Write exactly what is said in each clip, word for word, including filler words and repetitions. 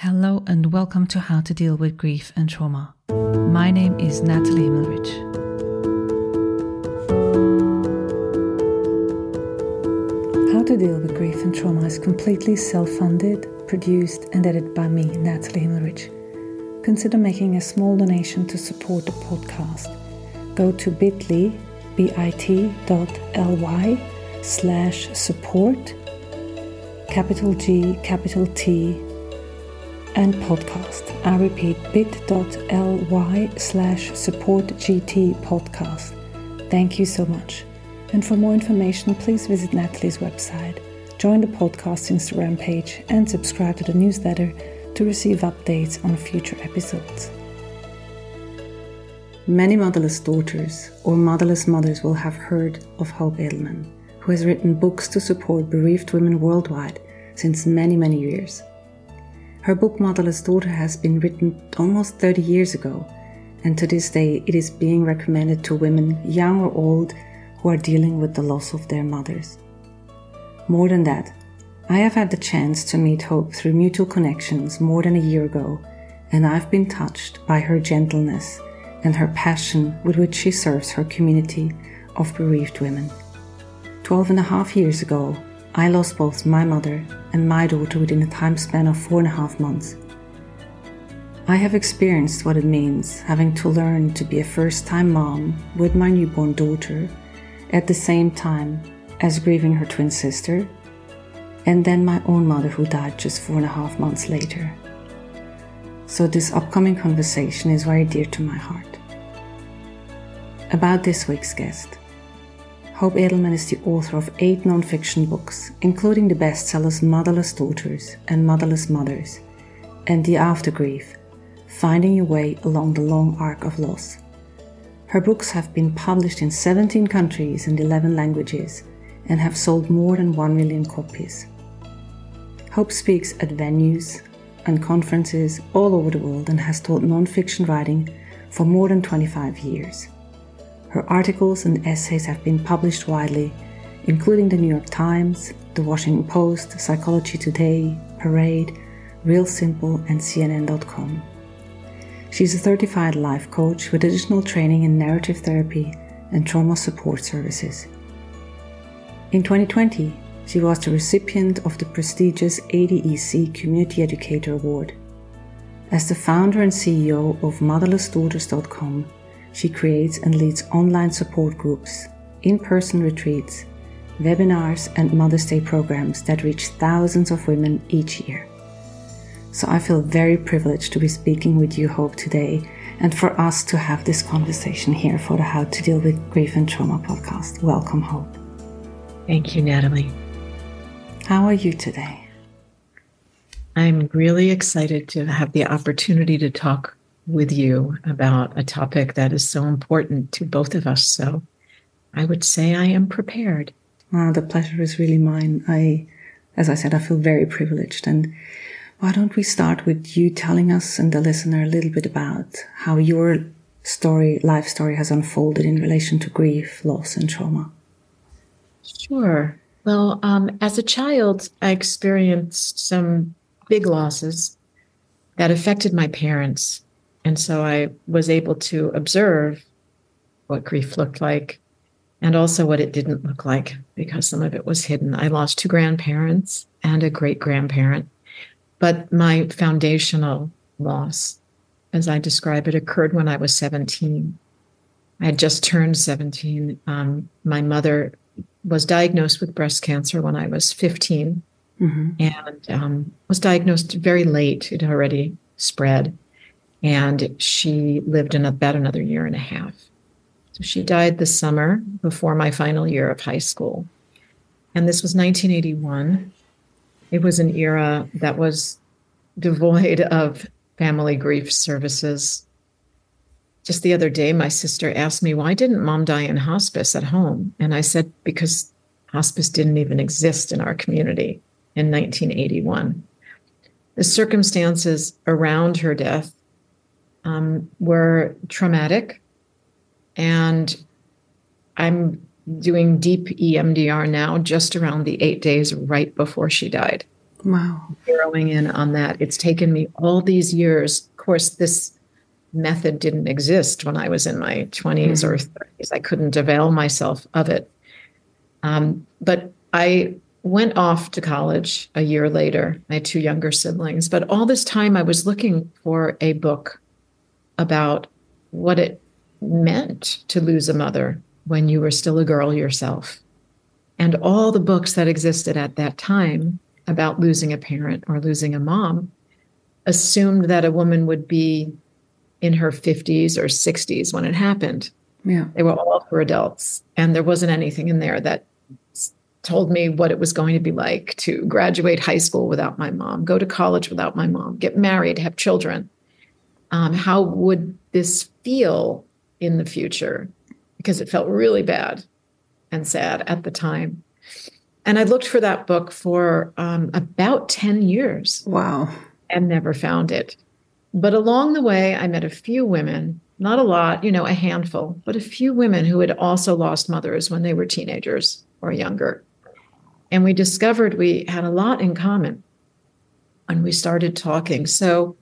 Hello and welcome to How to Deal with Grief and Trauma. My name is Natalie Himmelrich. How to Deal with Grief and Trauma is completely self-funded, produced and edited by me, Natalie Himmelrich. Consider making a small donation to support the podcast. Go to bit.ly, bit.ly slash support, capital G, capital T, and podcast. I repeat, bit.ly slash support GT podcast. Thank you so much. And for more information, please visit Natalie's website, join the podcast Instagram page, and subscribe to the newsletter to receive updates on future episodes. Many motherless daughters or motherless mothers will have heard of Hope Edelman, who has written books to support bereaved women worldwide since many, many years. Her book Motherless Daughter has been written almost thirty years ago, and to this day it is being recommended to women, young or old, who are dealing with the loss of their mothers. More than that, I have had the chance to meet Hope through mutual connections more than a year ago, and I've been touched by her gentleness and her passion with which she serves her community of bereaved women. Twelve and a half years ago, I lost both my mother and my daughter within a time span of four and a half months. I have experienced what it means having to learn to be a first-time mom with my newborn daughter at the same time as grieving her twin sister, and then my own mother who died just four and a half months later. So this upcoming conversation is very dear to my heart. About this week's guest. Hope Edelman is the author of eight non-fiction books, including the bestsellers Motherless Daughters and Motherless Mothers, and The After Grief, Finding Your Way Along the Long Arc of Loss. Her books have been published in seventeen countries and eleven languages, and have sold more than one million copies. Hope speaks at venues and conferences all over the world and has taught non-fiction writing for more than twenty-five years. Her articles and essays have been published widely, including the New York Times, the Washington Post, Psychology Today, Parade, Real Simple, and C N N dot com. She's a certified life coach with additional training in narrative therapy and trauma support services. In twenty twenty, she was the recipient of the prestigious A D E C Community Educator Award. As the founder and C E O of motherless daughters dot com, she creates and leads online support groups, in-person retreats, webinars, and Mother's Day programs that reach thousands of women each year. So I feel very privileged to be speaking with you, Hope, today, and for us to have this conversation here for the How to Deal with Grief and Trauma podcast. Welcome, Hope. Thank you, Natalie. How are you today? I'm really excited to have the opportunity to talk with you about a topic that is so important to both of us. So I would say I am prepared. Uh, the pleasure is really mine. I, as I said, I feel very privileged. And why don't we start with you telling us and the listener a little bit about how your story, life story has unfolded in relation to grief, loss, and trauma? Sure. Well, um, as a child, I experienced some big losses that affected my parents. And so I was able to observe what grief looked like and also what it didn't look like because some of it was hidden. I lost two grandparents and a great-grandparent, but my foundational loss, as I describe it, occurred when I was seventeen. I had just turned seventeen. Um, my mother was diagnosed with breast cancer when I was fifteen, mm-hmm. and um, was diagnosed very late. It had already spread. And she lived in about another year and a half. So she died the summer before my final year of high school. And this was nineteen eighty-one. It was an era that was devoid of family grief services. Just the other day, my sister asked me, why didn't Mom die in hospice at home? And I said, because hospice didn't even exist in our community in nineteen eighty-one. The circumstances around her death Um, were traumatic, and I'm doing deep E M D R now just around the eight days right before she died. Wow. Zeroing in on that. It's taken me all these years. Of course, this method didn't exist when I was in my twenties mm-hmm. or thirties. I couldn't avail myself of it. Um, but I went off to college a year later. I had two younger siblings. But all this time, I was looking for a book about what it meant to lose a mother when you were still a girl yourself. And all the books that existed at that time about losing a parent or losing a mom assumed that a woman would be in her fifties or sixties when it happened. Yeah. They were all for adults. And there wasn't anything in there that told me what it was going to be like to graduate high school without my mom, go to college without my mom, get married, have children. Um, how would this feel in the future? Because it felt really bad and sad at the time. And I looked for that book for um, about ten years. Wow. And never found it. But along the way, I met a few women, not a lot, you know, a handful, but a few women who had also lost mothers when they were teenagers or younger. And we discovered we had a lot in common when we started talking. So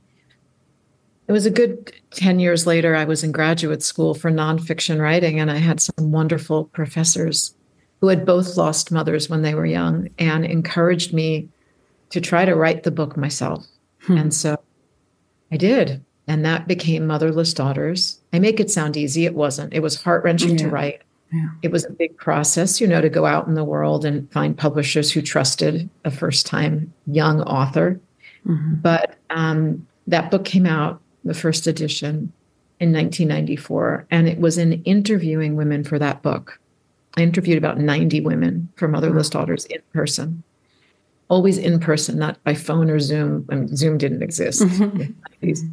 it was a good ten years later, I was in graduate school for nonfiction writing, and I had some wonderful professors who had both lost mothers when they were young and encouraged me to try to write the book myself. Hmm. And so I did. And that became Motherless Daughters. I make it sound easy. It wasn't. It was heart-wrenching yeah. to write. Yeah. It was a big process, you know, to go out in the world and find publishers who trusted a first-time young author. Mm-hmm. But um, that book came out, the first edition, in nineteen ninety-four. And it was in interviewing women for that book. I interviewed about ninety women for Motherless wow. Daughters in person. Always in person, not by phone or Zoom. I mean, Zoom didn't exist. Mm-hmm.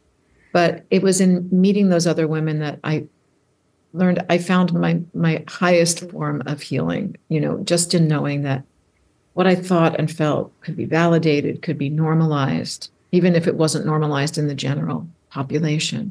But it was in meeting those other women that I learned, I found my my highest form of healing, you know, just in knowing that what I thought and felt could be validated, could be normalized, even if it wasn't normalized in the general population.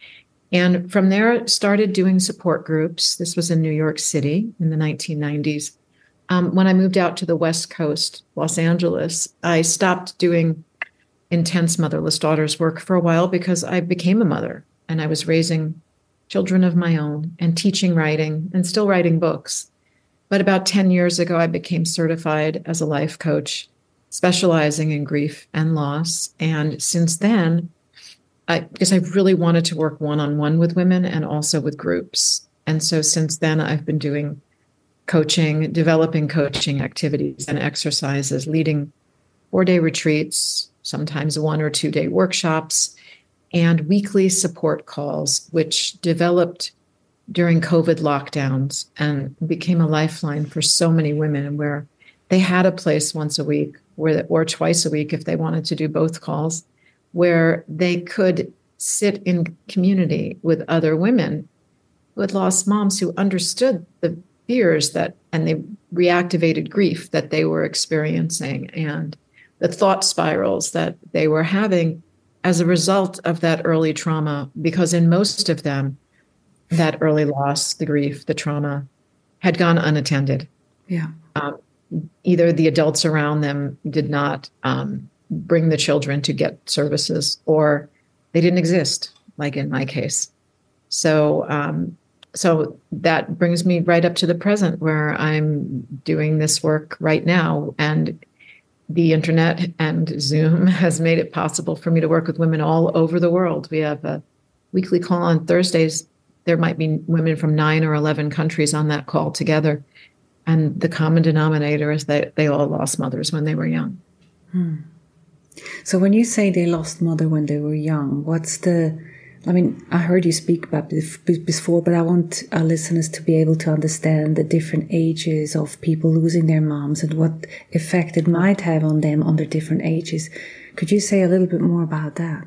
And from there, started doing support groups. This was in New York City in the nineteen nineties. Um, when I moved out to the West Coast, Los Angeles, I stopped doing intense Motherless Daughters work for a while because I became a mother and I was raising children of my own and teaching writing and still writing books. But about ten years ago, I became certified as a life coach, specializing in grief and loss. And since then, I because I really wanted to work one-on-one with women and also with groups. And so since then, I've been doing coaching, developing coaching activities and exercises, leading four-day retreats, sometimes one or two-day workshops, and weekly support calls, which developed during COVID lockdowns and became a lifeline for so many women, where they had a place once a week where, or twice a week if they wanted to do both calls, where they could sit in community with other women who had lost moms, who understood the fears that, and they reactivated grief that they were experiencing and the thought spirals that they were having as a result of that early trauma, because in most of them, that early loss, the grief, the trauma had gone unattended. Yeah. Um, either the adults around them did not um, bring the children to get services, or they didn't exist, like in my case. So, um, so that brings me right up to the present, where I'm doing this work right now. And the internet and Zoom has made it possible for me to work with women all over the world. We have a weekly call on Thursdays. There might be women from nine or eleven countries on that call together. And the common denominator is that they all lost mothers when they were young. Hmm. So when you say they lost mother when they were young, what's the, I mean, I heard you speak about this before, but I want our listeners to be able to understand the different ages of people losing their moms and what effect it might have on them under different ages. Could you say a little bit more about that?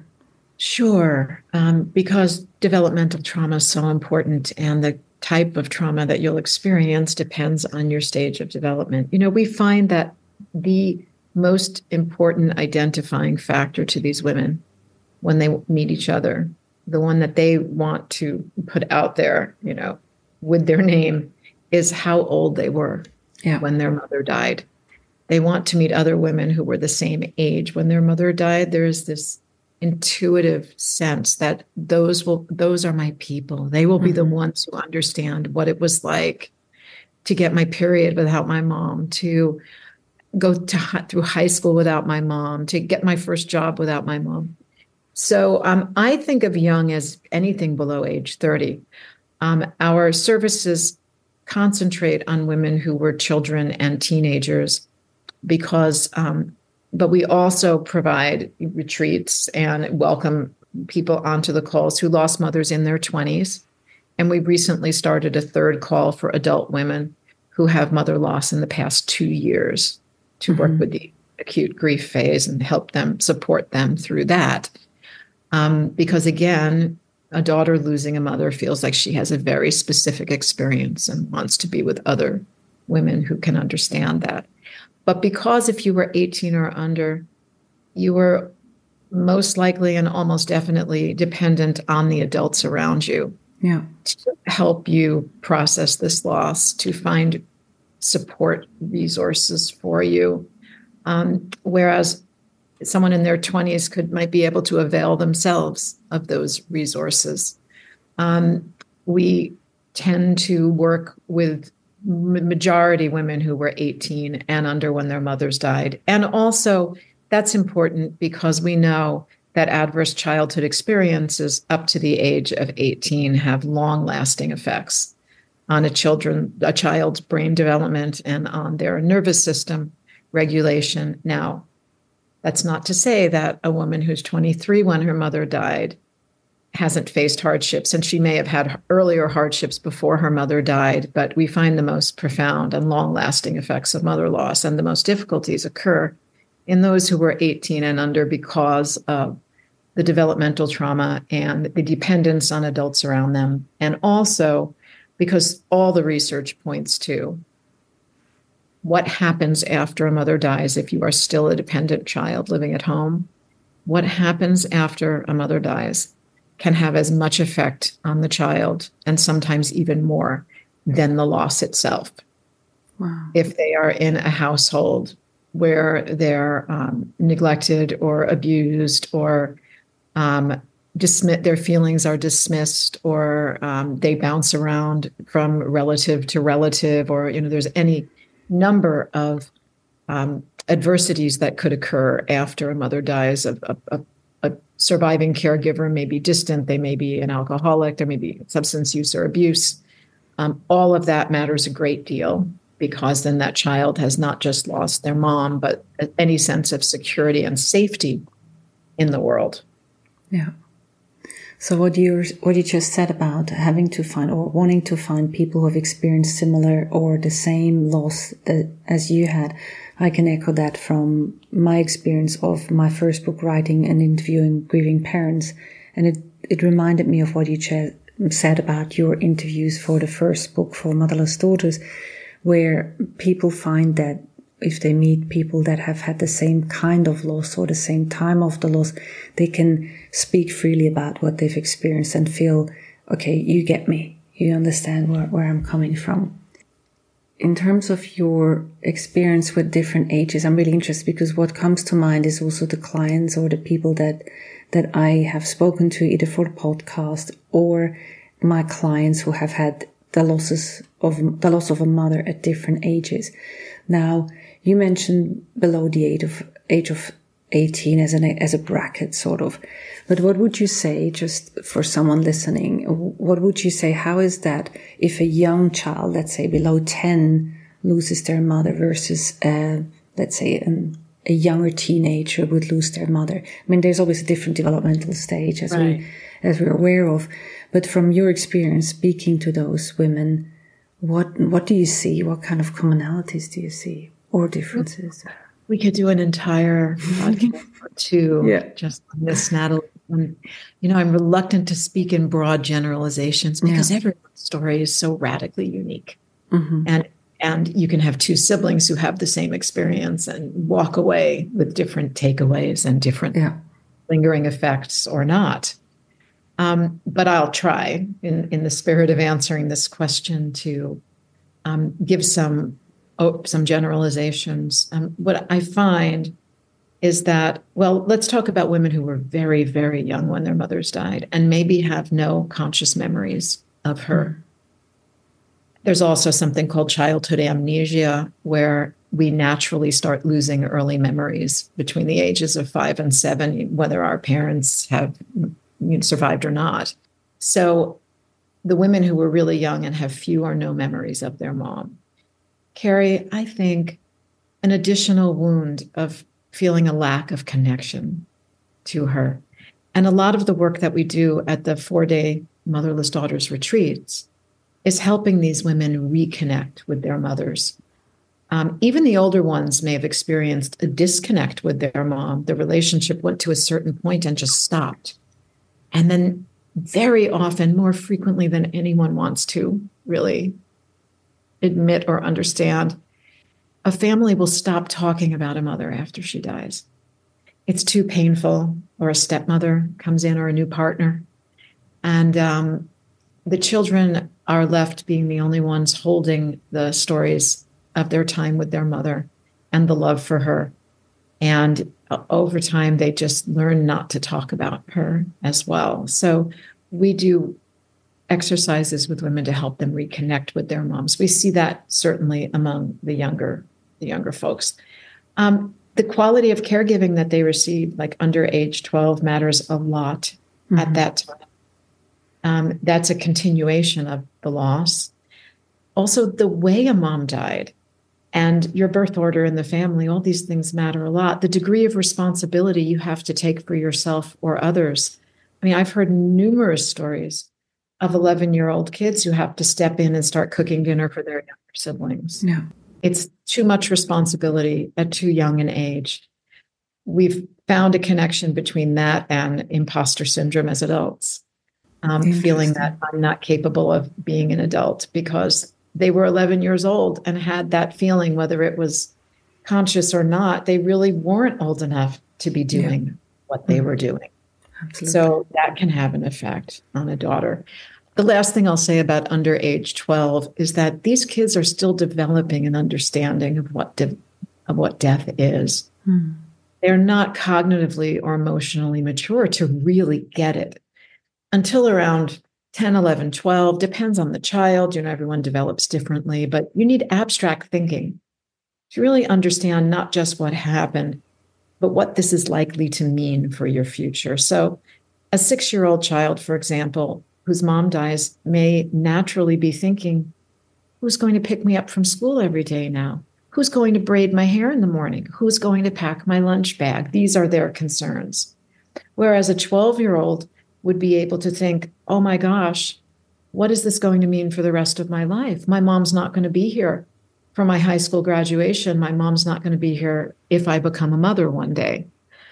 Sure, um, because developmental trauma is so important, and the type of trauma that you'll experience depends on your stage of development. You know, we find that the most important identifying factor to these women when they meet each other, the one that they want to put out there, you know, with their name, is how old they were yeah. when their mother died. They want to meet other women who were the same age when their mother died. There's this intuitive sense that those will those are my people. They will be mm-hmm. the ones who understand what it was like to get my period without my mom, to go to through high school without my mom, to get my first job without my mom. So um, I think of young as anything below age thirty. Um, our services concentrate on women who were children and teenagers because, um, but we also provide retreats and welcome people onto the calls who lost mothers in their twenties. And we recently started a third call for adult women who have mother loss in the past two years to mm-hmm. work with the acute grief phase and help them, support them through that. Um, because again, a daughter losing a mother feels like she has a very specific experience and wants to be with other women who can understand that. But because if you were eighteen or under, you were most likely and almost definitely dependent on the adults around you yeah. to help you process this loss, to find support resources for you. Um, whereas someone in their twenties could might be able to avail themselves of those resources. Um, we tend to work with majority women who were eighteen and under when their mothers died. And also that's important because we know that adverse childhood experiences up to the age of eighteen have long-lasting effects on a children, a child's brain development and on their nervous system regulation. Now, that's not to say that a woman who's twenty-three when her mother died hasn't faced hardships, and she may have had earlier hardships before her mother died, but we find the most profound and long-lasting effects of mother loss and the most difficulties occur in those who were eighteen and under because of the developmental trauma and the dependence on adults around them, and also because all the research points to what happens after a mother dies if you are still a dependent child living at home. What happens after a mother dies can have as much effect on the child, and sometimes even more, than the loss itself. Wow. If they are in a household where they're um, neglected or abused or um, dismiss, their feelings are dismissed, or um, they bounce around from relative to relative, or you know, there's any number of um, adversities that could occur after a mother dies. A, a, a, a surviving caregiver may be distant, they may be an alcoholic, there may be substance use or abuse. Um, all of that matters a great deal, because then that child has not just lost their mom, but any sense of security and safety in the world. Yeah. So what you what you just said about having to find or wanting to find people who have experienced similar or the same loss that, as you had, I can echo that from my experience of my first book writing and interviewing grieving parents. And it, it reminded me of what you ch- said about your interviews for the first book for Motherless Daughters, where people find that if they meet people that have had the same kind of loss or the same time of the loss, they can speak freely about what they've experienced and feel, okay, you get me, you understand where, where I'm coming from. In terms of your experience with different ages, I'm really interested, because what comes to mind is also the clients or the people that that I have spoken to either for the podcast or my clients who have had the losses of the loss of a mother at different ages. Now, you mentioned below the age of age of eighteen as an as a bracket, sort of. But what would you say, just for someone listening, what would you say, how is that if a young child, let's say below ten, loses their mother versus, uh, let's say, an, a younger teenager would lose their mother? I mean, there's always a different developmental stage, as right. we as we're aware of. But from your experience speaking to those women, what what do you see? What kind of commonalities do you see or differences? We could do an entire podcast or two yeah. just on this, Natalie. And, you know, I'm reluctant to speak in broad generalizations because yeah. everyone's story is so radically unique. Mm-hmm. And and you can have two siblings who have the same experience and walk away with different takeaways and different yeah. lingering effects or not. Um, but I'll try, in, in the spirit of answering this question, to um, give some oh, some generalizations. Um, what I find is that, well, let's talk about women who were very, very young when their mothers died and maybe have no conscious memories of her. Mm. There's also something called childhood amnesia, where we naturally start losing early memories between the ages of five and seven, whether our parents have survived or not. So the women who were really young and have few or no memories of their mom carry, I think, an additional wound of feeling a lack of connection to her. And a lot of the work that we do at the four-day Motherless Daughters retreats is helping these women reconnect with their mothers. Um, even the older ones may have experienced a disconnect with their mom. The relationship went to a certain point and just stopped. And then very often, more frequently than anyone wants to really admit or understand, a family will stop talking about a mother after she dies. It's too painful, or a stepmother comes in, or a new partner. And um, the children are left being the only ones holding the stories of their time with their mother and the love for her. And over time, they just learn not to talk about her as well. So we do exercises with women to help them reconnect with their moms. We see that certainly among the younger, the younger folks. Um, the quality of caregiving that they receive, like under age twelve, matters a lot mm-hmm. at that time. Um, that's a continuation of the loss. Also, the way a mom died and your birth order in the family, all these things matter a lot. The degree of responsibility you have to take for yourself or others. I mean, I've heard numerous stories of eleven-year-old kids who have to step in and start cooking dinner for their younger siblings. Yeah. It's too much responsibility at too young an age. We've found a connection between that and imposter syndrome as adults, um, feeling that I'm not capable of being an adult because they were eleven years old and had that feeling, whether it was conscious or not, they really weren't old enough to be doing yeah. what they mm-hmm. were doing. Absolutely. So that can have an effect on a daughter. The last thing I'll say about under age twelve is that these kids are still developing an understanding of what de- of what death is. Mm. They're not cognitively or emotionally mature to really get it until around ten, eleven, twelve, depends on the child. You know, everyone develops differently, but you need abstract thinking to really understand not just what happened, but what this is likely to mean for your future. So a six-year-old child, for example, whose mom dies may naturally be thinking, who's going to pick me up from school every day now? Who's going to braid my hair in the morning? Who's going to pack my lunch bag? These are their concerns. Whereas a twelve-year-old would be able to think, oh my gosh, what is this going to mean for the rest of my life? My mom's not going to be here for my high school graduation. My mom's not going to be here if I become a mother one day.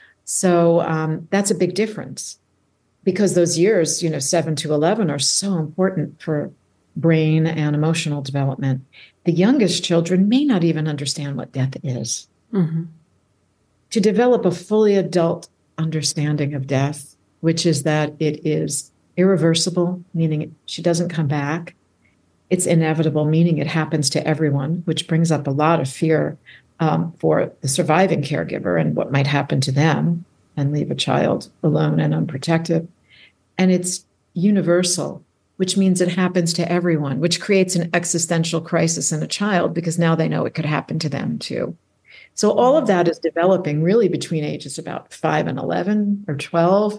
So um, that's a big difference because those years, you know, seven to eleven are so important for brain and emotional development. The youngest children may not even understand what death is. Mm-hmm. To develop a fully adult understanding of death, which is that it is irreversible, meaning she doesn't come back. It's inevitable, meaning it happens to everyone, which brings up a lot of fear um, for the surviving caregiver and what might happen to them and leave a child alone and unprotected. And it's universal, which means it happens to everyone, which creates an existential crisis in a child because now they know it could happen to them too. So all of that is developing really between ages about five and eleven or twelve.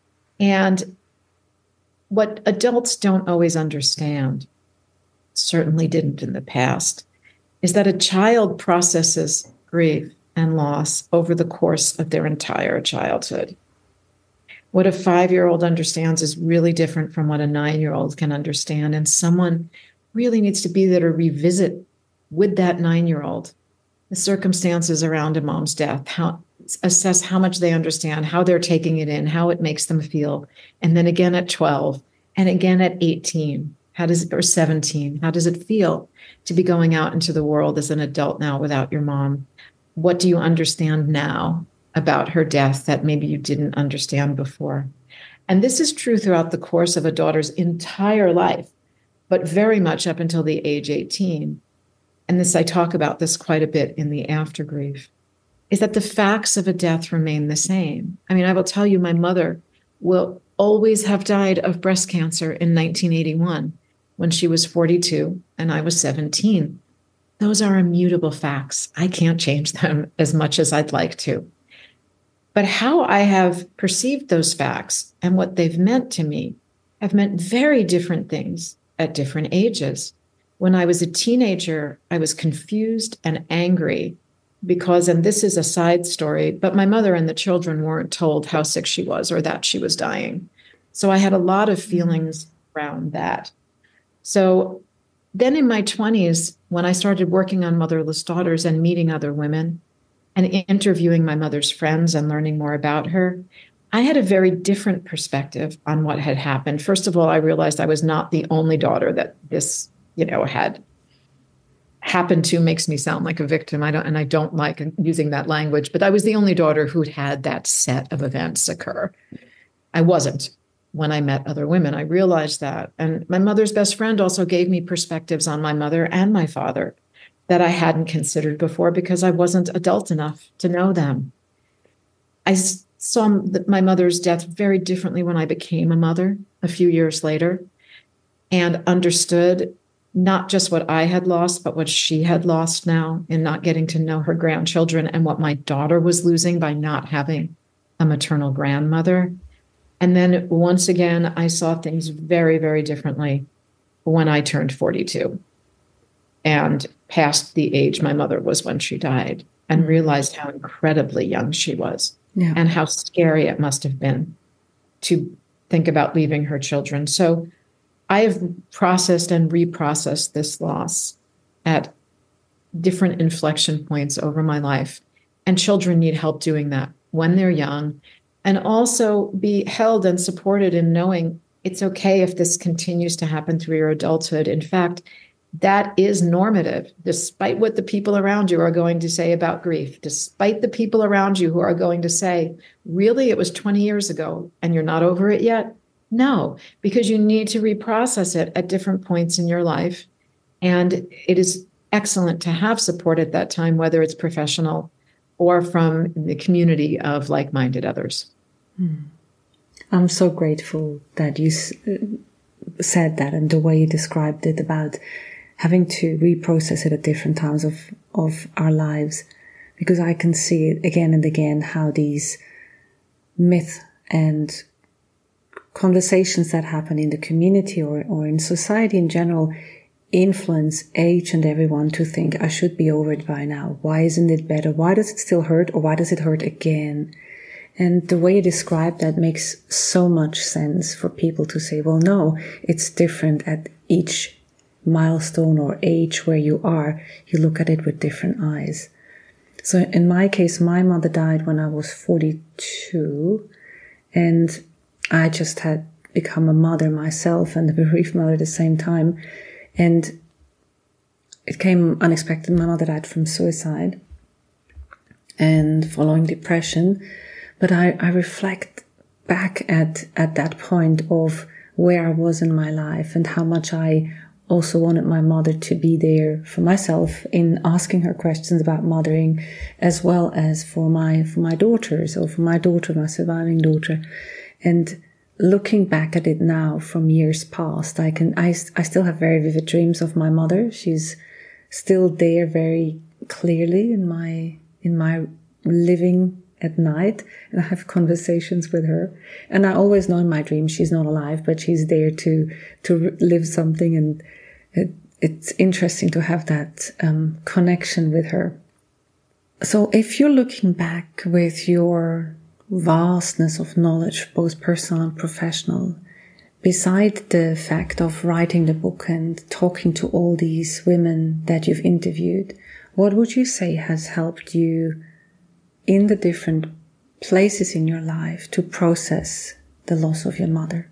And what adults don't always understand, certainly didn't in the past, is that a child processes grief and loss over the course of their entire childhood. What a five-year-old understands is really different from what a nine-year-old can understand. And someone really needs to be there to revisit with that nine-year-old the circumstances around a mom's death, how, assess how much they understand, how they're taking it in, how it makes them feel. And then again at twelve, and again at eighteen, how does or seventeen, how does it feel to be going out into the world as an adult now without your mom? What do you understand now about her death that maybe you didn't understand before? And this is true throughout the course of a daughter's entire life, but very much up until the age eighteen. and this I talk about this quite a bit in the After Grief, is that the facts of a death remain the same. I mean, I will tell you, my mother will always have died of breast cancer in nineteen eighty-one when she was forty-two and I was seventeen. Those are immutable facts. I can't change them as much as I'd like to. But how I have perceived those facts and what they've meant to me have meant very different things at different ages. When I was a teenager, I was confused and angry because, and this is a side story, but my mother and the children weren't told how sick she was or that she was dying. So I had a lot of feelings around that. So then in my twenties, when I started working on Motherless Daughters and meeting other women and interviewing my mother's friends and learning more about her, I had a very different perspective on what had happened. First of all, I realized I was not the only daughter that this, you know, had happened to. Makes me sound like a victim. I don't, and I don't like using that language, but I was the only daughter who'd had that set of events occur. I wasn't. When I met other women, I realized that. And my mother's best friend also gave me perspectives on my mother and my father that I hadn't considered before because I wasn't adult enough to know them. I saw my mother's death very differently when I became a mother a few years later and understood not just what I had lost, but what she had lost now in not getting to know her grandchildren and what my daughter was losing by not having a maternal grandmother. And then once again, I saw things very, very differently when I turned forty-two and past the age my mother was when she died and realized how incredibly young she was yeah. and how scary it must have been to think about leaving her children. So I have processed and reprocessed this loss at different inflection points over my life. And children need help doing that when they're young. And also be held and supported in knowing it's okay if this continues to happen through your adulthood. In fact, that is normative, despite what the people around you are going to say about grief, despite the people around you who are going to say, really, it was twenty years ago and you're not over it yet? No, because you need to reprocess it at different points in your life. And it is excellent to have support at that time, whether it's professional or from the community of like-minded others. Hmm. I'm so grateful that you s- said that and the way you described it about having to reprocess it at different times of, of our lives, because I can see it again and again how these myths and conversations that happen in the community or, or in society in general influence each and everyone to think, I should be over it by now. Why isn't it better? Why does it still hurt? Or why does it hurt again? And the way you describe that makes so much sense for people to say, well, no, it's different at each milestone or age where you are. You look at it with different eyes. So in my case, my mother died when I was forty-two, and I just had become a mother myself and a bereaved mother at the same time. And it came unexpected. My mother died from suicide and following depression. But I, I reflect back at, at that point of where I was in my life and how much I also wanted my mother to be there for myself in asking her questions about mothering, as well as for my, for my daughters or for my daughter, my surviving daughter. And looking back at it now from years past, I can, I, I still have very vivid dreams of my mother. She's still there very clearly in my, in my living at night, and I have conversations with her. And I always know in my dreams she's not alive, but she's there to, to live something. And it, it's interesting to have that um, connection with her. So if you're looking back with your vastness of knowledge, both personal and professional, beside the fact of writing the book and talking to all these women that you've interviewed, what would you say has helped you in the different places in your life to process the loss of your mother?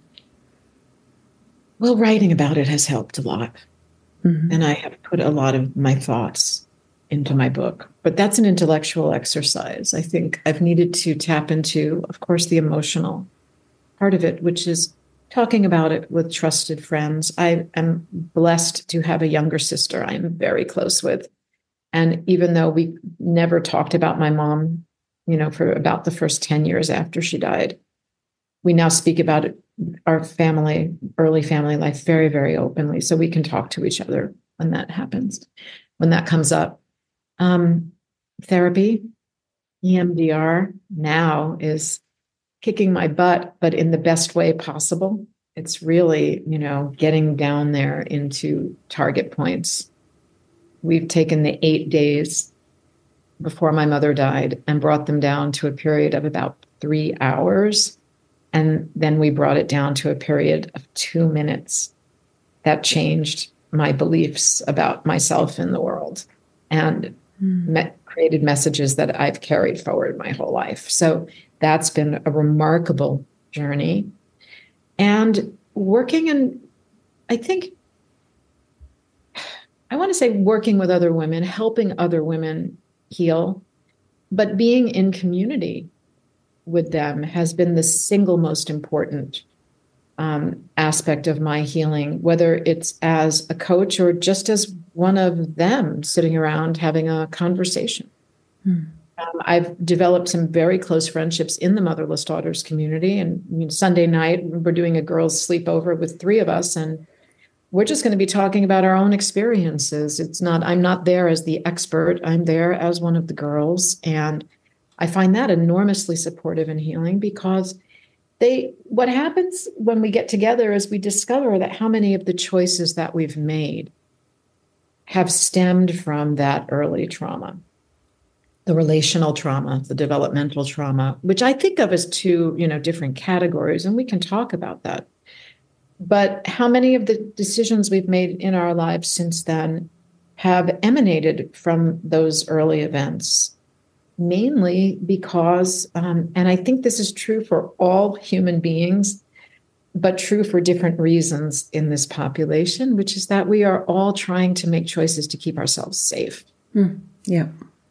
Well, writing about it has helped a lot. Mm-hmm. And I have put a lot of my thoughts into my book. But that's an intellectual exercise. I think I've needed to tap into, of course, the emotional part of it, which is talking about it with trusted friends. I am blessed to have a younger sister I am very close with. And even though we never talked about my mom, you know, for about the first ten years after she died, we now speak about it, our family, early family life, very, very openly. So we can talk to each other when that happens, when that comes up. Um, therapy, E M D R now is kicking my butt, but in the best way possible. It's really, you know, getting down there into target points. We've taken the eight days before my mother died and brought them down to a period of about three hours. And then we brought it down to a period of two minutes. That changed my beliefs about myself and the world and mm. me- created messages that I've carried forward my whole life. So that's been a remarkable journey. And working in, I think, I want to say working with other women, helping other women heal, but being in community with them has been the single most important um, aspect of my healing, whether it's as a coach or just as one of them sitting around having a conversation. Hmm. Um, I've developed some very close friendships in the Motherless Daughters community. And I mean, Sunday night, we're doing a girls' sleepover with three of us, and we're just going to be talking about our own experiences. It's not, I'm not there as the expert. I'm there as one of the girls. And I find that enormously supportive and healing, because they, what happens when we get together is we discover that how many of the choices that we've made have stemmed from that early trauma, the relational trauma, the developmental trauma, which I think of as two, you know, different categories, and we can talk about that. But how many of the decisions we've made in our lives since then have emanated from those early events? Mainly because, um, and I think this is true for all human beings, but true for different reasons in this population, which is that we are all trying to make choices to keep ourselves safe. Mm, yeah.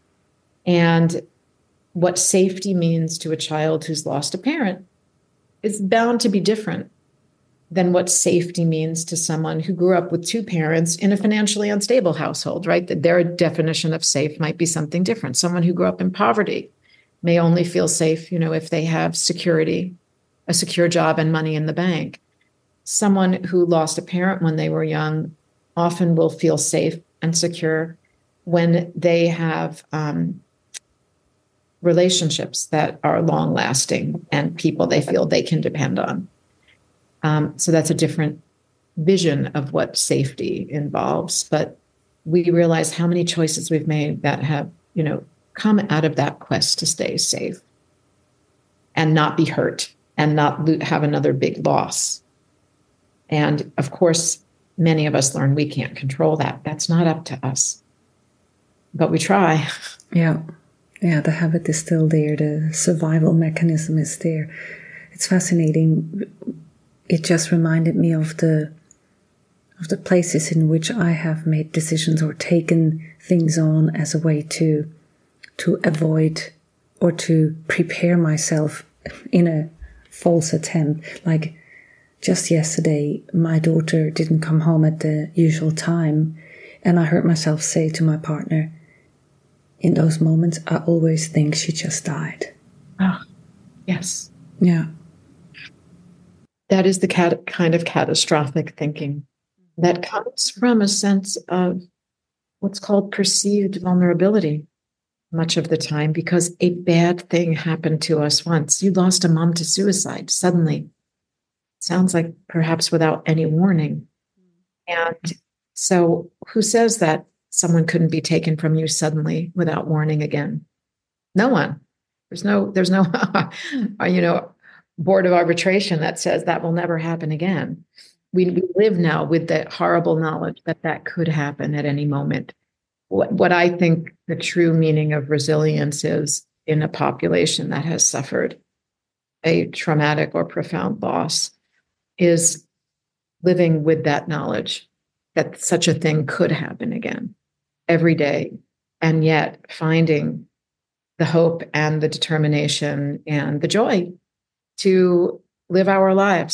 And what safety means to a child who's lost a parent is bound to be different than what safety means to someone who grew up with two parents in a financially unstable household, right? That their definition of safe might be something different. Someone who grew up in poverty may only feel safe, you know, if they have security, a secure job and money in the bank. Someone who lost a parent when they were young often will feel safe and secure when they have um, relationships that are long lasting and people they feel they can depend on. Um, so that's a different vision of what safety involves. But we realize how many choices we've made that have, you know, come out of that quest to stay safe and not be hurt and not lo- have another big loss. And of course, many of us learn we can't control that. That's not up to us. But we try. Yeah. Yeah, the habit is still there. The survival mechanism is there. It's fascinating. It just reminded me of the of the places in which I have made decisions or taken things on as a way to to avoid or to prepare myself in a false attempt. Like just yesterday, my daughter didn't come home at the usual time, and I heard myself say to my partner, in those moments, I always think she just died. Oh, yes. Yeah. That is the cat- kind of catastrophic thinking that comes from a sense of what's called perceived vulnerability much of the time, because a bad thing happened to us once. You lost a mom to suicide suddenly. Sounds like perhaps without any warning. And so who says that someone couldn't be taken from you suddenly without warning again? No one. There's no, there's no, you know, board of arbitration that says that will never happen again. We, we live now with the horrible knowledge that that could happen at any moment. What, what I think the true meaning of resilience is in a population that has suffered a traumatic or profound loss is living with that knowledge that such a thing could happen again every day, and yet finding the hope and the determination and the joy to live our lives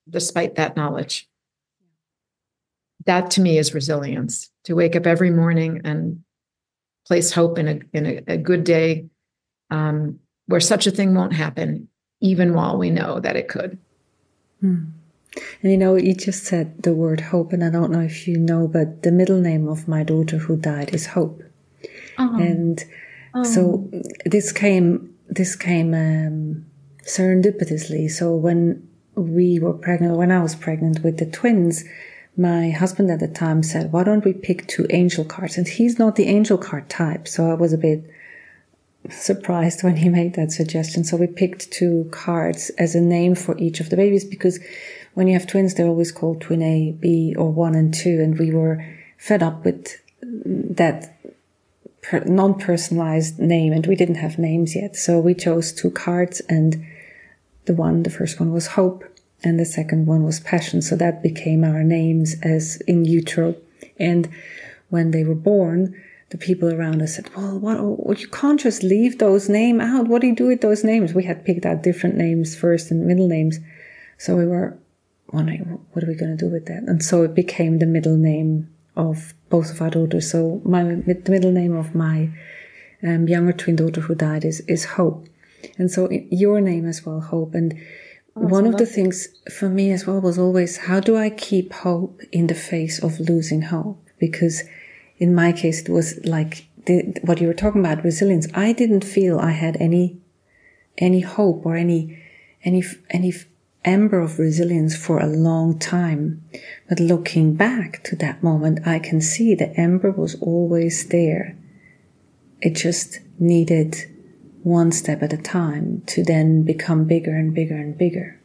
despite that knowledge. That to me is resilience, to wake up every morning and place hope in a, in a, a good day um, where such a thing won't happen, even while we know that it could. Hmm. And you know, you just said the word hope, and I don't know if you know, but the middle name of my daughter who died is Hope. Oh. And oh. so this came, this came um, serendipitously. So when we were pregnant, when I was pregnant with the twins, my husband at the time said, why don't we pick two angel cards? And he's not the angel card type. So I was a bit surprised when he made that suggestion. So we picked two cards as a name for each of the babies, because when you have twins, they're always called twin A, B, or one and two. And we were fed up with that per- non-personalized name, and we didn't have names yet. So we chose two cards, and the one, the first one was Hope, and the second one was Passion. So that became our names as in utero. And when they were born, the people around us said, well, what, you can't just leave those names out. What do you do with those names? We had picked out different names first and middle names. So we were wondering, what are we going to do with that? And so it became the middle name of both of our daughters. So my the middle name of my um, younger twin daughter who died is, is Hope. And so your name as well, Hope. And oh, one of the things for me as well was always, how do I keep hope in the face of losing hope? Because in my case, it was like the, what you were talking about, resilience. I didn't feel I had any any hope or any any any ember of resilience for a long time. But looking back to that moment, I can see the ember was always there. It just needed one step at a time to then become bigger and bigger and bigger.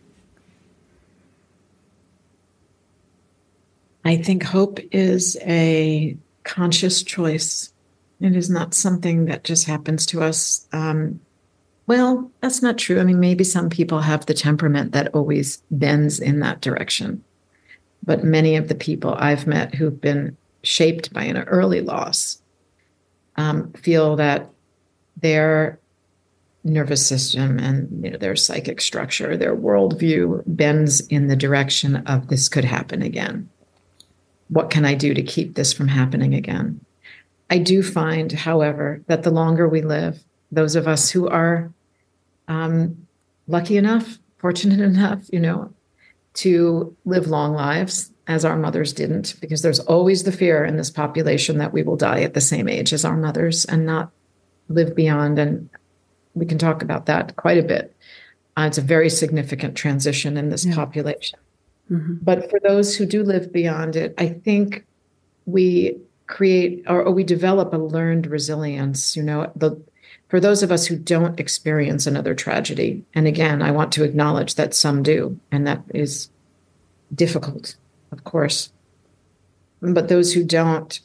I think hope is a conscious choice. It is not something that just happens to us. Um, well, that's not true. I mean, maybe some people have the temperament that always bends in that direction. But many of the people I've met who've been shaped by an early loss um, feel that their nervous system and you know, their psychic structure, their worldview bends in the direction of this could happen again. What can I do to keep this from happening again? I do find, however, that the longer we live, those of us who are um, lucky enough, fortunate enough, you know, to live long lives, as our mothers didn't, because there's always the fear in this population that we will die at the same age as our mothers and not live beyond. And we can talk about that quite a bit. Uh, it's a very significant transition in this yeah. population. Mm-hmm. But for those who do live beyond it, I think we create or, or we develop a learned resilience. You know, the, for those of us who don't experience another tragedy, and again, I want to acknowledge that some do, and that is difficult, of course. But those who don't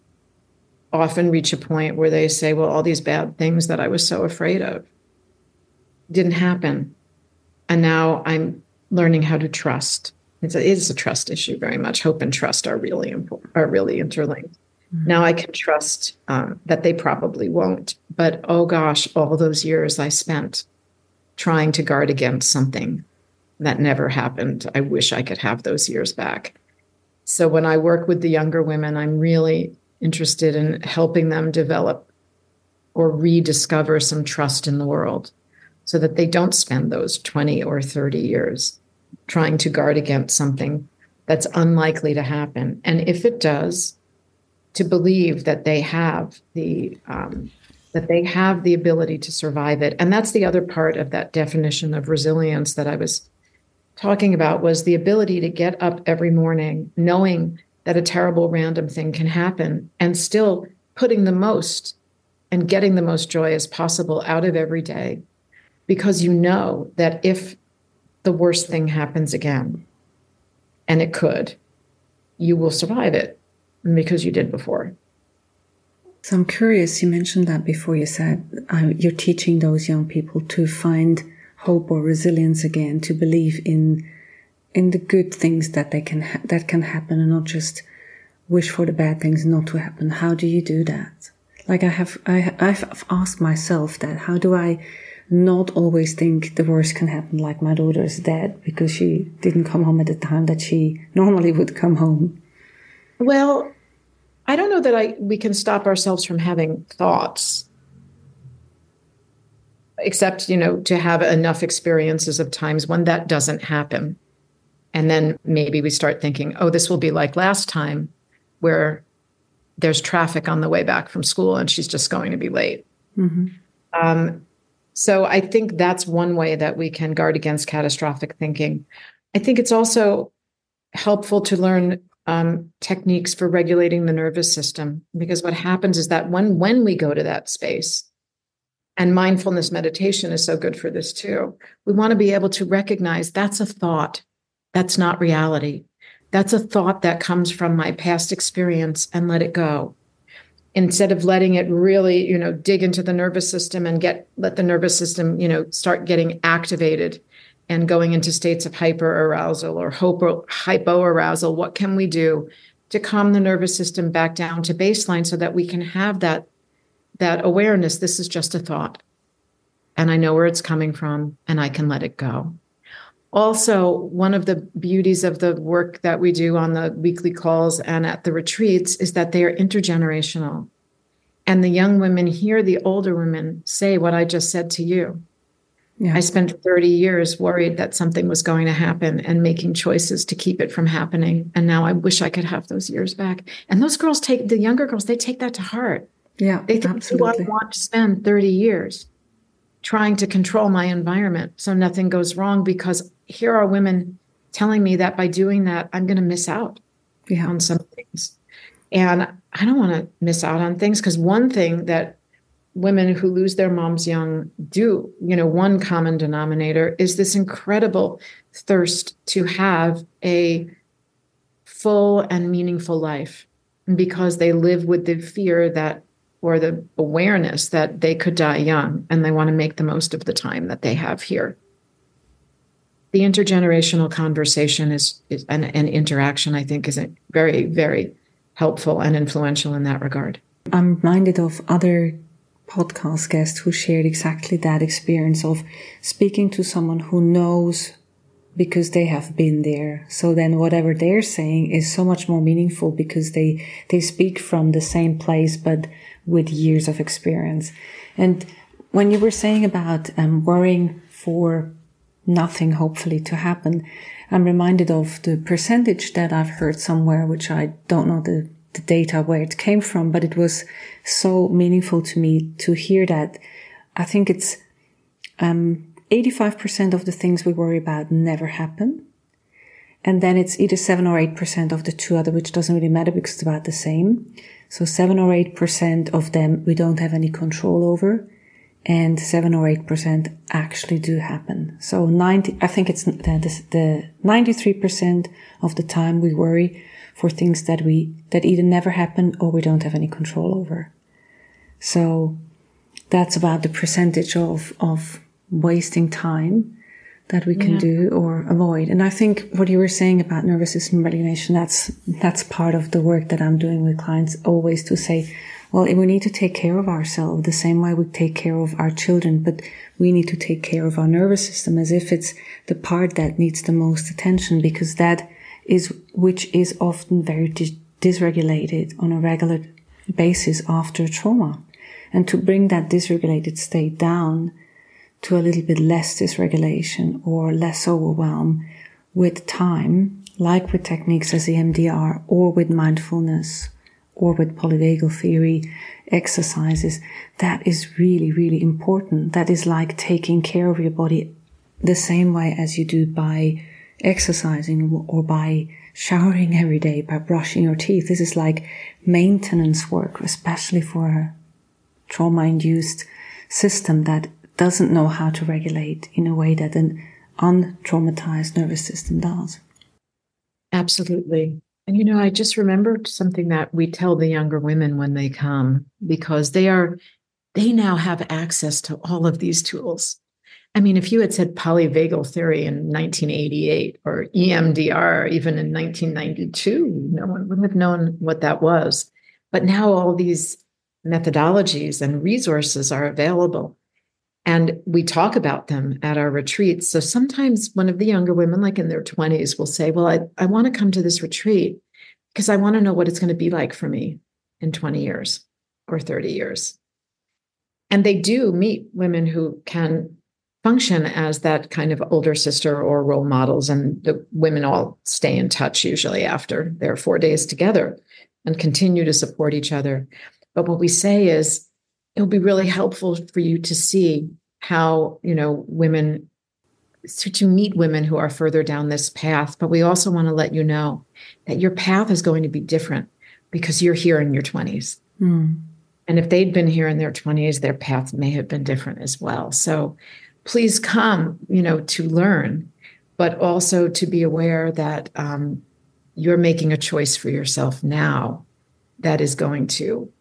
often reach a point where they say, well, all these bad things that I was so afraid of didn't happen. And now I'm learning how to trust. It's a, it is a trust issue very much. Hope and trust are really important, are really interlinked. Mm-hmm. Now I can trust um, that they probably won't. But oh gosh, all those years I spent trying to guard against something that never happened. I wish I could have those years back. So when I work with the younger women, I'm really interested in helping them develop or rediscover some trust in the world so that they don't spend those twenty or thirty years trying to guard against something that's unlikely to happen. And if it does, to believe that they have the um, that they have the ability to survive it. And that's the other part of that definition of resilience that I was talking about, was the ability to get up every morning knowing that a terrible random thing can happen and still putting the most and getting the most joy as possible out of every day, because you know that if the worst thing happens again, and it could, you will survive it because you did before. So I'm curious, you mentioned that before. You said uh, you're teaching those young people to find hope or resilience again, to believe in in the good things that they can ha- that can happen, and not just wish for the bad things not to happen. How do you do that? Like I have, I, I've asked myself that. How do I not always think the worst can happen, like my daughter is dead because she didn't come home at the time that she normally would come home? Well, I don't know that I we can stop ourselves from having thoughts, except, you know, to have enough experiences of times when that doesn't happen. And then maybe we start thinking, oh, this will be like last time where there's traffic on the way back from school and she's just going to be late. Mm-hmm. Um, so I think that's one way that we can guard against catastrophic thinking. I think it's also helpful to learn um, techniques for regulating the nervous system, because what happens is that when, when we go to that space, and mindfulness meditation is so good for this too, we want to be able to recognize that's a thought. That's not reality. That's a thought that comes from my past experience, and let it go. Instead of letting it really, you know, dig into the nervous system and get, let the nervous system, you know, start getting activated and going into states of hyperarousal or hypo, hypoarousal. What can we do to calm the nervous system back down to baseline so that we can have that, that awareness? This is just a thought, and I know where it's coming from, and I can let it go. Also, one of the beauties of the work that we do on the weekly calls and at the retreats is that they are intergenerational. And the young women hear the older women say what I just said to you. Yeah. I spent thirty years worried that something was going to happen and making choices to keep it from happening. And now I wish I could have those years back. And those girls take, the younger girls, they take that to heart. Yeah, they think, absolutely. do I want to spend thirty years trying to control my environment so nothing goes wrong? Because here are women telling me that by doing that, I'm going to miss out yeah. on some things. And I don't want to miss out on things, because one thing that women who lose their moms young do, you know, one common denominator is this incredible thirst to have a full and meaningful life, because they live with the fear that, or the awareness that they could die young, and they want to make the most of the time that they have here. The intergenerational conversation is, is and, and interaction, I think, is very, very helpful and influential in that regard. I'm reminded of other podcast guests who shared exactly that experience of speaking to someone who knows because they have been there. So then whatever they're saying is so much more meaningful because they, they speak from the same place, but with years of experience. And when you were saying about um, worrying for nothing, hopefully, to happen, I'm reminded of the percentage that I've heard somewhere, which I don't know the, the data where it came from, but it was so meaningful to me to hear that. I think it's um, eighty-five percent of the things we worry about never happen. And then it's either seven or eight percent of the two other, which doesn't really matter because it's about the same. So seven or eight percent of them we don't have any control over, and seven or eight percent actually do happen. So ninety, I think it's the, the, the ninety-three percent of the time we worry for things that we, that either never happen or we don't have any control over. So that's about the percentage of, of wasting time that we can yeah. do or avoid. And I think what you were saying about nervous system regulation, that's, that's part of the work that I'm doing with clients, always to say, well, we need to take care of ourselves the same way we take care of our children, but we need to take care of our nervous system as if it's the part that needs the most attention, because that is, which is often very dis- dysregulated on a regular basis after trauma. And to bring that dysregulated state down to a little bit less dysregulation or less overwhelm with time, like with techniques as E M D R or with mindfulness or with polyvagal theory exercises, that is really, really important. That is like taking care of your body the same way as you do by exercising or by showering every day, by brushing your teeth. This is like maintenance work, especially for a trauma-induced system that doesn't know how to regulate in a way that an untraumatized nervous system does. Absolutely. And, you know, I just remembered something that we tell the younger women when they come, because they are, they now have access to all of these tools. I mean, if you had said polyvagal theory in nineteen eighty-eight or E M D R even in nineteen ninety-two, no one would have known what that was. But now all these methodologies and resources are available. And we talk about them at our retreats. So sometimes one of the younger women, like in their twenties, will say, well, I, I want to come to this retreat because I want to know what it's going to be like for me in twenty years or thirty years. And they do meet women who can function as that kind of older sister or role models. And the women all stay in touch usually after their four days together and continue to support each other. But what we say is, it'll be really helpful for you to see how, you know, women, to, to meet women who are further down this path. But we also want to let you know that your path is going to be different because you're here in your twenties. Mm. And if they'd been here in their twenties, their path may have been different as well. So please come, you know, to learn, but also to be aware that um, you're making a choice for yourself now that is going to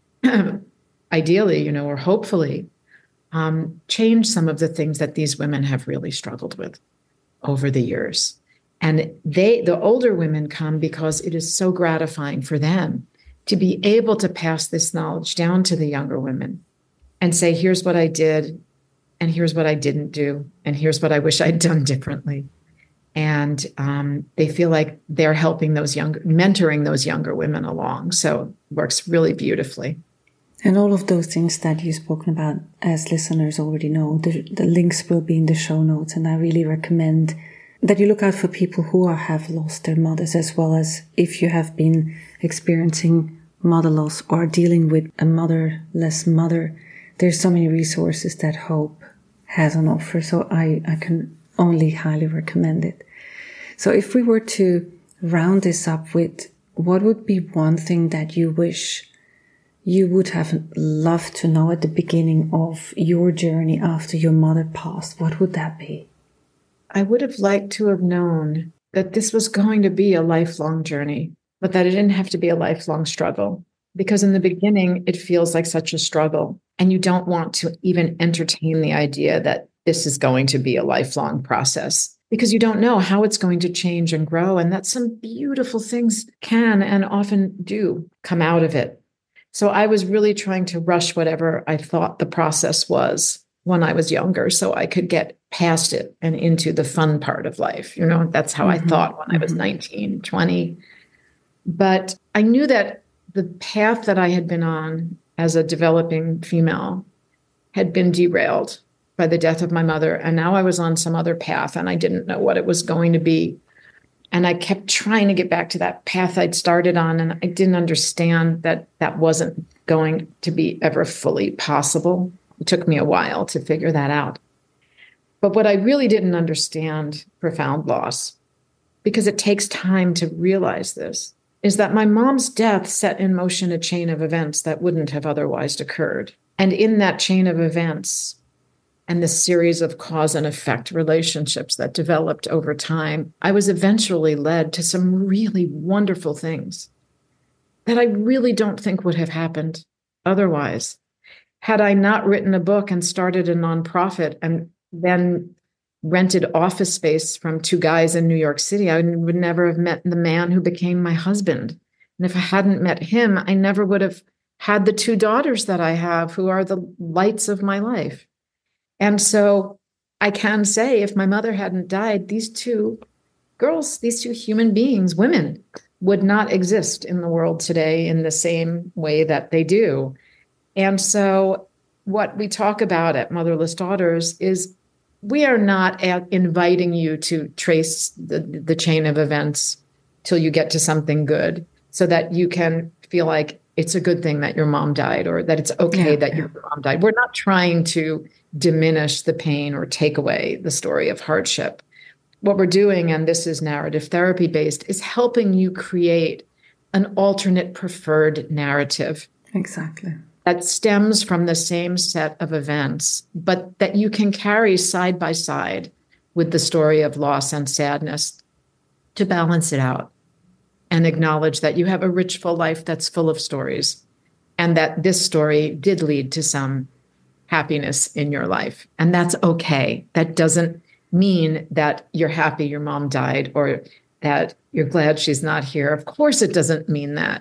ideally, you know, or hopefully um, change some of the things that these women have really struggled with over the years. And they, the older women come because it is so gratifying for them to be able to pass this knowledge down to the younger women and say, here's what I did, and here's what I didn't do, and here's what I wish I'd done differently. And um, they feel like they're helping those younger, mentoring those younger women along. So it works really beautifully. And all of those things that you've spoken about, as listeners already know, the, the links will be in the show notes. And I really recommend that you look out for people who are, have lost their mothers, as well as if you have been experiencing mother loss or dealing with a motherless mother. There's so many resources that Hope has on offer. So I, I can only highly recommend it. So if we were to round this up with, what would be one thing that you wish you would have loved to know at the beginning of your journey after your mother passed, what would that be? I would have liked to have known that this was going to be a lifelong journey, but that it didn't have to be a lifelong struggle. Because in the beginning, it feels like such a struggle. And you don't want to even entertain the idea that this is going to be a lifelong process, because you don't know how it's going to change and grow, and that some beautiful things can and often do come out of it. So I was really trying to rush whatever I thought the process was when I was younger so I could get past it and into the fun part of life. You know, that's how mm-hmm. I thought when mm-hmm. I was nineteen, twenty. But I knew that the path that I had been on as a developing female had been derailed by the death of my mother. And now I was on some other path and I didn't know what it was going to be. And I kept trying to get back to that path I'd started on. And I didn't understand that that wasn't going to be ever fully possible. It took me a while to figure that out. But what I really didn't understand, profound loss, because it takes time to realize this, is that my mom's death set in motion a chain of events that wouldn't have otherwise occurred. And in that chain of events, and this series of cause and effect relationships that developed over time, I was eventually led to some really wonderful things that I really don't think would have happened otherwise. Had I not written a book and started a nonprofit and then rented office space from two guys in New York City, I would never have met the man who became my husband. And if I hadn't met him, I never would have had the two daughters that I have, who are the lights of my life. And so I can say, if my mother hadn't died, these two girls, these two human beings, women, would not exist in the world today in the same way that they do. And so what we talk about at Motherless Daughters is we are not inviting you to trace the, the chain of events till you get to something good so that you can feel like it's a good thing that your mom died or that it's okay yeah, that yeah. your mom died. We're not trying to diminish the pain or take away the story of hardship. What we're doing, and this is narrative therapy based, is helping you create an alternate preferred narrative. Exactly. That stems from the same set of events, but that you can carry side by side with the story of loss and sadness to balance it out and acknowledge that you have a rich, full life that's full of stories and that this story did lead to some happiness in your life. And that's okay. That doesn't mean that you're happy your mom died or that you're glad she's not here. Of course, it doesn't mean that.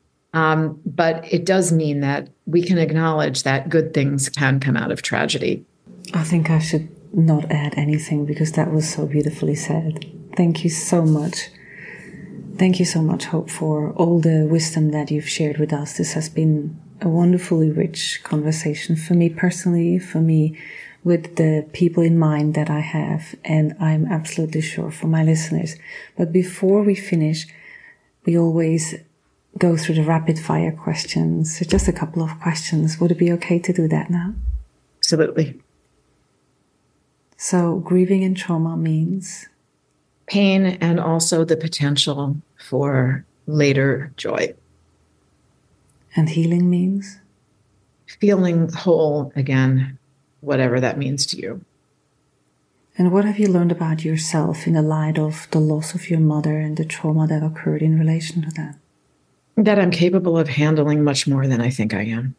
Um, but it does mean that we can acknowledge that good things can come out of tragedy. I think I should not add anything because that was so beautifully said. Thank you so much. Thank you so much, Hope, for all the wisdom that you've shared with us. This has been a wonderfully rich conversation for me personally, for me with the people in mind that I have, and I'm absolutely sure for my listeners. But before we finish, we always go through the rapid fire questions. So just a couple of questions. Would it be okay to do that now? Absolutely. So grieving and trauma means? Pain and also the potential for later joy. And healing means? Feeling whole again, whatever that means to you. And what have you learned about yourself in the light of the loss of your mother and the trauma that occurred in relation to that? That I'm capable of handling much more than I think I am.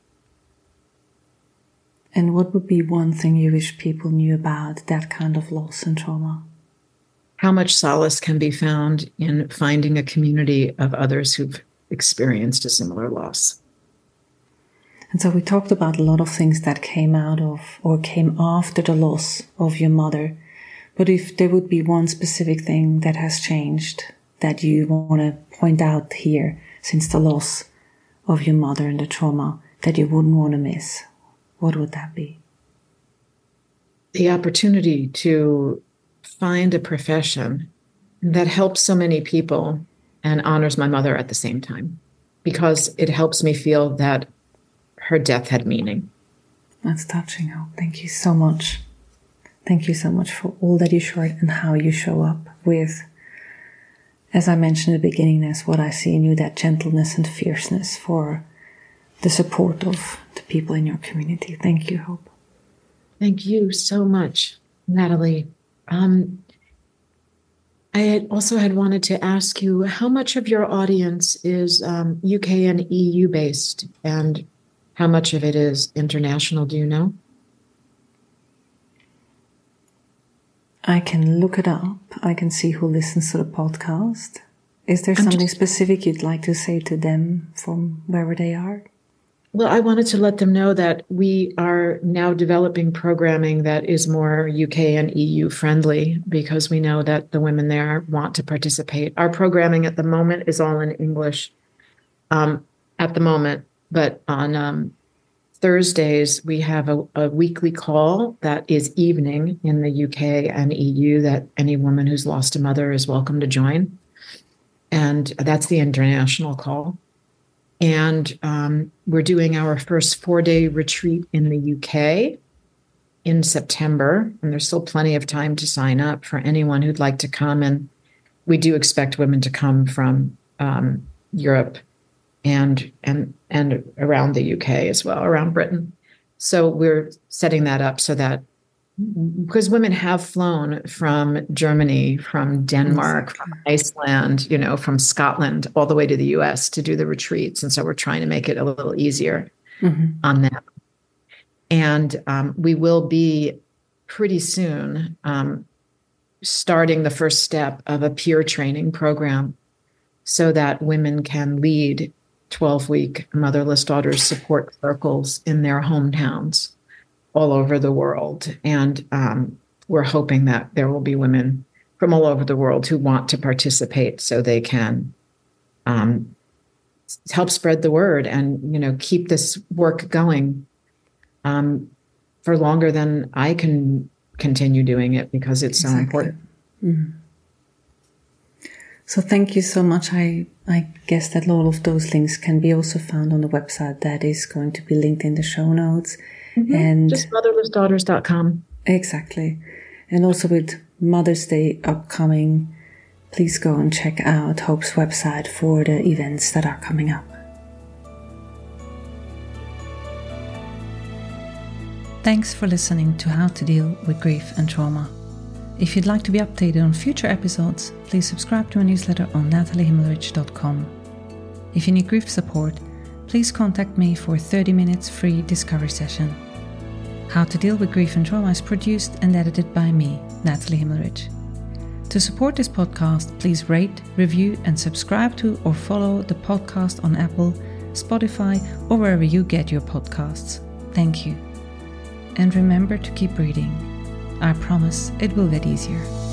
And what would be one thing you wish people knew about that kind of loss and trauma? How much solace can be found in finding a community of others who've experienced a similar loss. And so we talked about a lot of things that came out of or came after the loss of your mother. But if there would be one specific thing that has changed that you want to point out here since the loss of your mother and the trauma that you wouldn't want to miss, what would that be? The opportunity to find a profession that helps so many people and honors my mother at the same time, because it helps me feel that her death had meaning. That's touching. Oh, thank you so much. Thank you so much for all that you shared and how you show up with, as I mentioned at the beginning, that's what I see in you, that gentleness and fierceness for the support of the people in your community. Thank you, Hope. Thank you so much, Natalie. Um, I had also had wanted to ask you, how much of your audience is um, U K and E U based, and how much of it is international? Do you know? I can look it up. I can see who listens to the podcast. Is there I'm something just, specific you'd like to say to them from wherever they are? Well, I wanted to let them know that we are now developing programming that is more U K and E U friendly, because we know that the women there want to participate. Our programming at the moment is all in English um, at the moment, but on um, Thursdays, we have a, a weekly call that is evening in the U K and E U that any woman who's lost a mother is welcome to join. And that's the international call. And um, we're doing our first four-day retreat in the U K in September. And there's still plenty of time to sign up for anyone who'd like to come. And we do expect women to come from um, Europe and and and around the U K as well, around Britain. So we're setting that up so that, because women have flown from Germany, from Denmark, exactly. from Iceland, you know, from Scotland, all the way to the U S to do the retreats. And so we're trying to make it a little easier mm-hmm. on them. And um, we will be pretty soon um, starting the first step of a peer training program so that women can lead twelve-week motherless daughters support circles in their hometowns all over the world. And um, we're hoping that there will be women from all over the world who want to participate so they can um, help spread the word and, you know, keep this work going um, for longer than I can continue doing it, because it's exactly. so important. Mm-hmm. So thank you so much. I, I guess that all of those links can be also found on the website that is going to be linked in the show notes. Mm-hmm. And just motherless daughters dot com. Exactly. And also with Mother's Day upcoming, please go and check out Hope's website for the events that are coming up. Thanks for listening to How to Deal with Grief and Trauma. If you'd like to be updated on future episodes, please subscribe to our newsletter on natalie himmelrich dot com. If you need grief support, please contact me for a thirty minutes free discovery session. How to Deal with Grief and Trauma is produced and edited by me, Natalie Himmelrich. To support this podcast, please rate, review, and subscribe to or follow the podcast on Apple, Spotify, or wherever you get your podcasts. Thank you. and remember to keep breathing. I promise it will get easier.